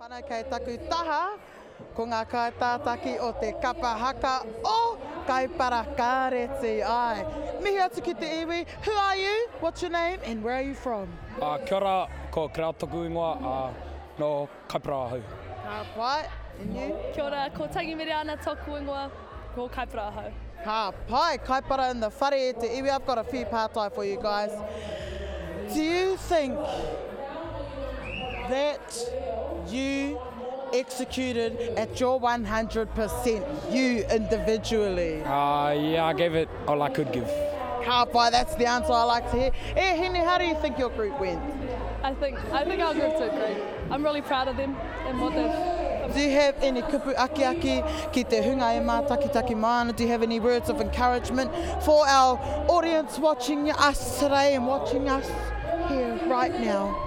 Ana kei taku taha, ko ngā kaitātaki o te kapahaka o Kaipara Kāreti ai. Mihi atu ki te iwi, who are you, what's your name and where are you from? Kia ora, ko Krau Toku Ingoa, no Kaipara Ahau. Ka pai, and you? Kia ora, ko Tangi Miriana Toku Ingoa, ko Kaipara Ahau. Ka pai, Kaipara in the whare e te iwi. I've got a few pātai for you guys. Do you think that you executed at your 100%, you individually? Yeah, I gave it all I could give. Ka pai, that's the answer I like to hear. Hene, how do you think your group went? I think our group did great. I'm really proud of them and what they've... Do you have any kupu aki ki te hunga e mā takitaki mana? Do you have any words of encouragement for our audience watching us today and watching us here right now?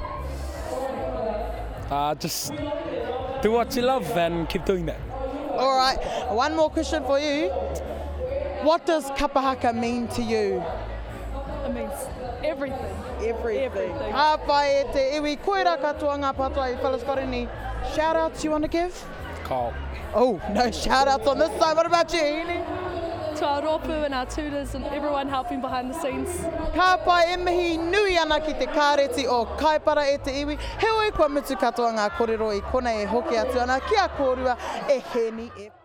Just do what you love and keep doing that. All right, one more question for you. What does kapahaka mean to you? It means everything. Everything. Ka pai e te iwi, koera katoa ngā pātai, fellas, got any shout-outs you want to give? Carl. Oh, no shout-outs on this side. What about you, Hene? To our rōpū and our tutors and everyone helping behind the scenes. Ka pai e mihi nui ana ki te kāreti o Kaipara e te iwi. Heoi kua mutu katoa ngā kōrero i kona e hoki atu ana. Kia kōrua e Hene e